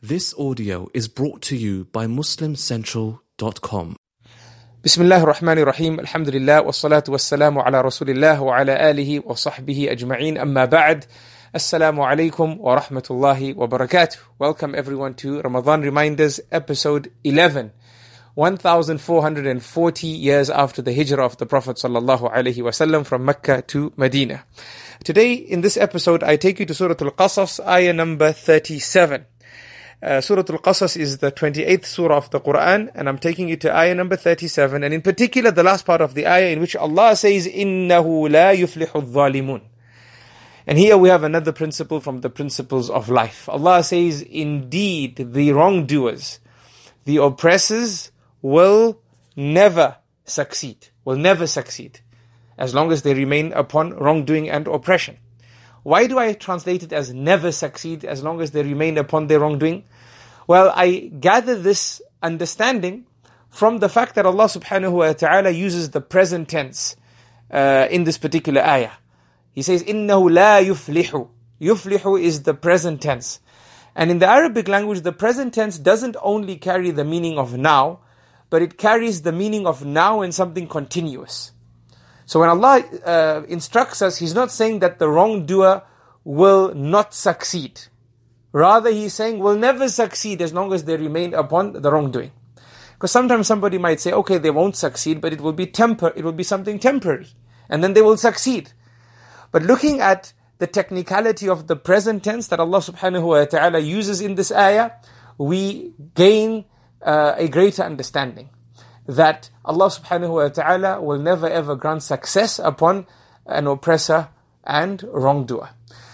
This audio is brought to you by MuslimCentral.com. Bismillah ar-Rahman ar-Rahim, alhamdulillah, wassalatu wassalamu ala rasulillah wa ala alihi wa sahbihi ajma'een, amma ba'd. Assalamu alaikum wa rahmatullahi wa barakatuh. Welcome everyone to Ramadan Reminders, episode 11. 1440 years after the hijrah of the Prophet sallallahu alaihi wasallam from Mecca to Medina. Today, in this episode, I take you to Surah Al-Qasas, ayah number 37. Surah Al-Qasas is the 28th surah of the Quran, and I'm taking you to ayah number 37, and in particular the last part of the ayah in which Allah says, إِنَّهُ لَا يُفْلِحُ الظَّالِمُونَ. And here we have another principle from the principles of life. Allah says, indeed, the wrongdoers, the oppressors will never succeed, as long as they remain upon wrongdoing and oppression. Why do I translate it as never succeed as long as they remain upon their wrongdoing? Well, I gather this understanding from the fact that Allah subhanahu wa ta'ala uses the present tense in this particular ayah. He says, إِنَّهُ لَا يُفْلِحُ. Yuflihu is the present tense. And in the Arabic language, the present tense doesn't only carry the meaning of now, but it carries the meaning of now and something continuous. So when Allah instructs us, He's not saying that the wrongdoer will not succeed. Rather, He's saying will never succeed as long as they remain upon the wrongdoing. Because sometimes somebody might say, okay, they won't succeed, but it will be something temporary. And then they will succeed. But looking at the technicality of the present tense that Allah subhanahu wa ta'ala uses in this ayah, we gain a greater understanding that Allah subhanahu wa ta'ala will never ever grant success upon an oppressor and wrongdoer.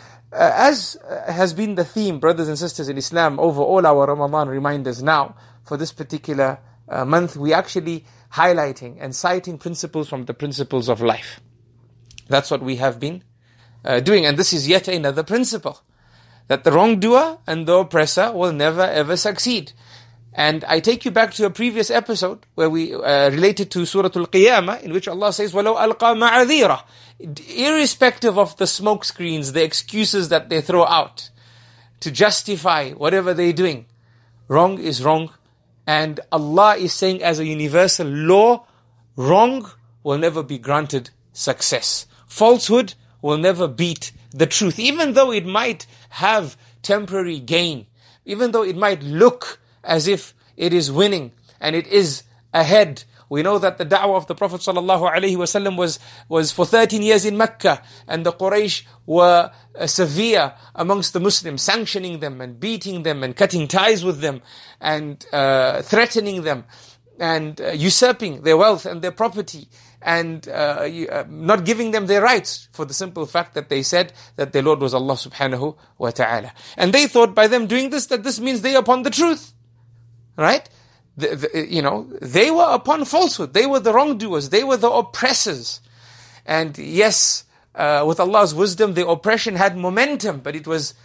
As has been the theme, brothers and sisters in Islam, over all our Ramadan reminders now, for this particular month, we actually highlighting and citing principles from the principles of life. That's what we have been doing, and this is yet another principle, that the wrongdoer and the oppressor will never ever succeed. And I take you back to a previous episode where we related to Surah Al-Qiyamah, in which Allah says, وَلَوْ أَلْقَى مَعَذِيرًا. Irrespective of the smoke screens, the excuses that they throw out to justify whatever they're doing, wrong is wrong. And Allah is saying as a universal law, wrong will never be granted success. Falsehood will never beat the truth, even though it might have temporary gain, even though it might look as if it is winning and it is ahead. We know that the da'wah of the Prophet ﷺ was for 13 years in Mecca, and the Quraysh were severe amongst the Muslims, sanctioning them and beating them and cutting ties with them and threatening them and usurping their wealth and their property and not giving them their rights, for the simple fact that they said that their Lord was Allah subhanahu wa ta'ala. And they thought by them doing this, that this means they are upon the truth. Right? They were upon falsehood. They were the wrongdoers. They were the oppressors. And yes, with Allah's wisdom, the oppression had momentum, but it was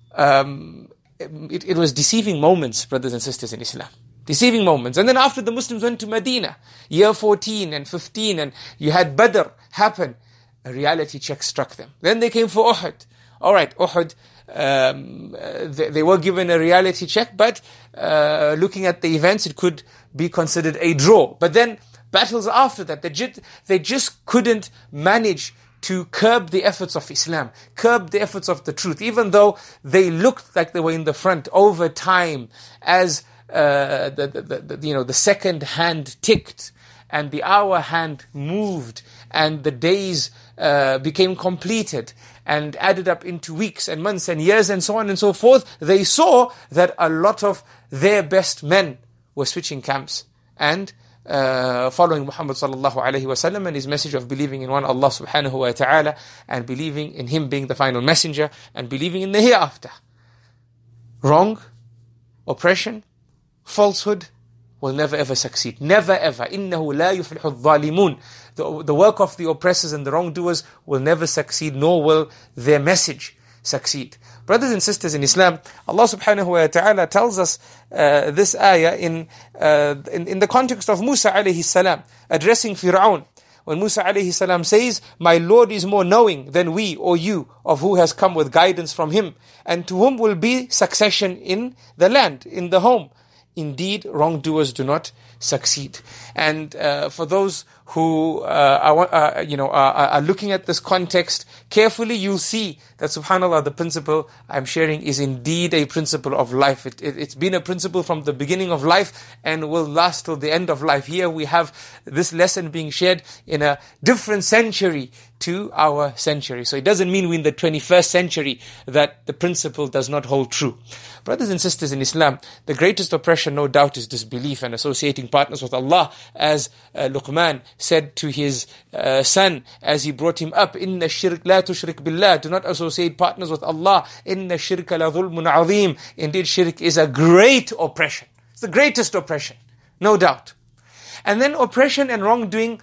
deceiving moments, brothers and sisters in Islam. Deceiving moments. And then after the Muslims went to Medina, year 14 and 15, and you had Badr happen, a reality check struck them. Then they came for Uhud. Alright, Uhud, they were given a reality check, but looking at the events, it could be considered a draw. But then battles after that, they just couldn't manage to curb the efforts of Islam, curb the efforts of the truth, even though they looked like they were in the front. Over time, as the second hand ticked and the hour hand moved and the days became completed and added up into weeks and months and years and so on and so forth, they saw that a lot of their best men were switching camps and following Muhammad sallallahu alaihi wasallam and his message of believing in one Allah subhanahu wa ta'ala and believing in Him being the final messenger and believing in the hereafter. Wrong, oppression, falsehood will never ever succeed. Never ever. إِنَّهُ لَا يُفْلِحُ الظَّالِمُونَ. The work of the oppressors and the wrongdoers will never succeed, nor will their message succeed. Brothers and sisters in Islam, Allah subhanahu wa ta'ala tells us this ayah in the context of Musa alayhi salam addressing Fir'aun, when Musa alayhi salam says, my Lord is more knowing than we or you of who has come with guidance from him, and to whom will be succession in the land, in the home. Indeed, wrongdoers do not succeed. And for those who are looking at this context carefully, you'll see that, subhanAllah, the principle I'm sharing is indeed a principle of life. It's been a principle from the beginning of life and will last till the end of life. Here we have this lesson being shared in a different century to our century. So it doesn't mean we're in the 21st century that the principle does not hold true. Brothers and sisters in Islam, the greatest oppression, no doubt, is disbelief and associating partners with Allah, as Luqman said to his son as he brought him up, Inna shirk la tushrik billah, do not associate partners with Allah. Inna shirka la dhulmun azim. Indeed, shirk is a great oppression. It's the greatest oppression, no doubt. And then oppression and wrongdoing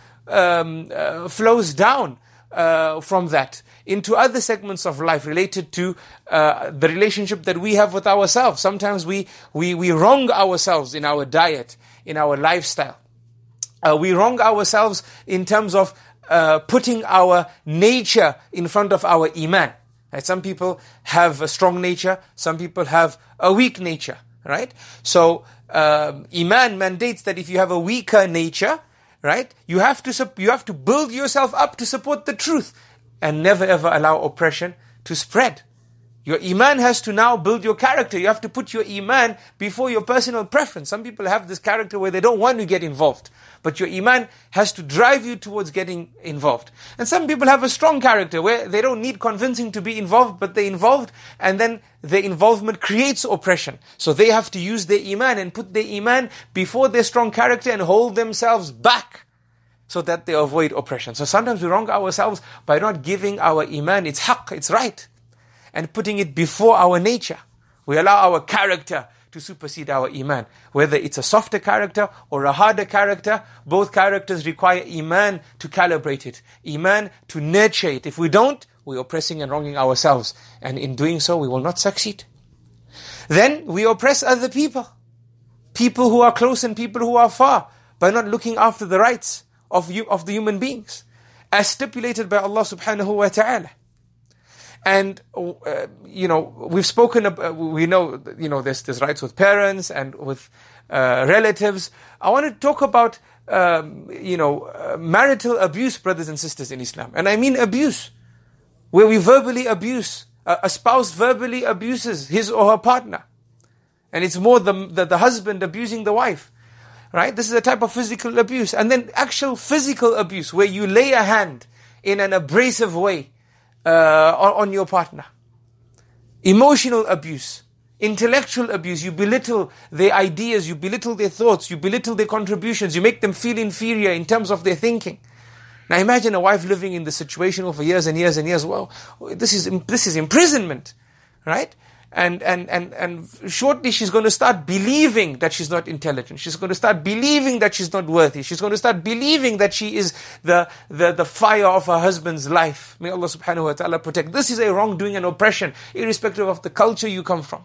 flows down from that into other segments of life related to the relationship that we have with ourselves. Sometimes we wrong ourselves in our diet, in our lifestyle. We wrong ourselves in terms of putting our nature in front of our iman. Right? Some people have a strong nature, some people have a weak nature. Right? So iman mandates that if you have a weaker nature, right, you have to build yourself up to support the truth, and never ever allow oppression to spread. Your iman has to now build your character. You have to put your iman before your personal preference. Some people have this character where they don't want to get involved, but your iman has to drive you towards getting involved. And some people have a strong character where they don't need convincing to be involved, but they're involved, and then their involvement creates oppression. So they have to use their iman and put their iman before their strong character and hold themselves back so that they avoid oppression. So sometimes we wrong ourselves by not giving our iman its haqq, its right, and putting it before our nature. We allow our character to supersede our iman. Whether it's a softer character or a harder character, both characters require iman to calibrate it, iman to nurture it. If we don't, we're oppressing and wronging ourselves. And in doing so, we will not succeed. Then we oppress other people. People who are close and people who are far, by not looking after the rights of the human beings, as stipulated by Allah subhanahu wa ta'ala. And, we've spoken about, we know, there's rights with parents and with relatives. I want to talk about, marital abuse, brothers and sisters in Islam. And I mean abuse, where we verbally abuse, a spouse verbally abuses his or her partner. And it's more the husband abusing the wife. Right? This is a type of physical abuse. And then actual physical abuse, where you lay a hand in an abrasive way on your partner. Emotional abuse, intellectual abuse, you belittle their ideas, you belittle their thoughts, you belittle their contributions, you make them feel inferior in terms of their thinking. Now imagine a wife living in this situation for years and years and years. Well, this is imprisonment, right? And shortly she's going to start believing that she's not intelligent. She's going to start believing that she's not worthy. She's going to start believing that she is the fire of her husband's life. May Allah subhanahu wa ta'ala protect. This is a wrongdoing and oppression, irrespective of the culture you come from.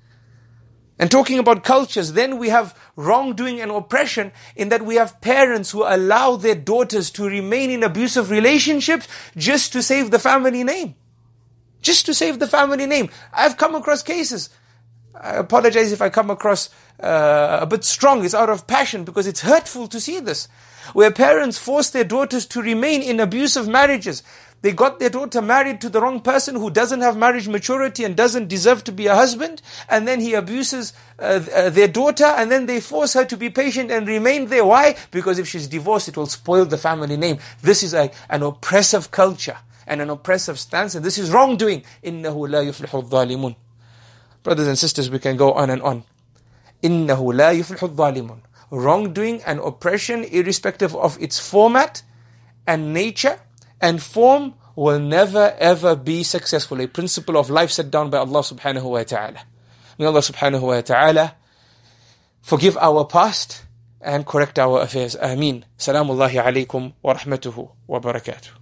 And talking about cultures, then we have wrongdoing and oppression in that we have parents who allow their daughters to remain in abusive relationships just to save the family name. Just to save the family name. I've come across cases. I apologize if I come across a bit strong. It's out of passion because it's hurtful to see this. Where parents force their daughters to remain in abusive marriages. They got their daughter married to the wrong person who doesn't have marriage maturity and doesn't deserve to be a husband. And then he abuses their daughter, and then they force her to be patient and remain there. Why? Because if she's divorced, it will spoil the family name. This is an oppressive culture and an oppressive stance, and this is wrongdoing. إِنَّهُ لَا يُفْلِحُ الظَّالِمُونَ. Brothers and sisters, we can go on and on. إِنَّهُ لَا يُفْلِحُ الظَّالِمُونَ. Wrongdoing and oppression, irrespective of its format and nature and form, will never ever be successful. A principle of life set down by Allah subhanahu wa ta'ala. May Allah subhanahu wa ta'ala forgive our past and correct our affairs. Ameen. Salamullahi alaykum wa rahmatuhu wa barakatuh.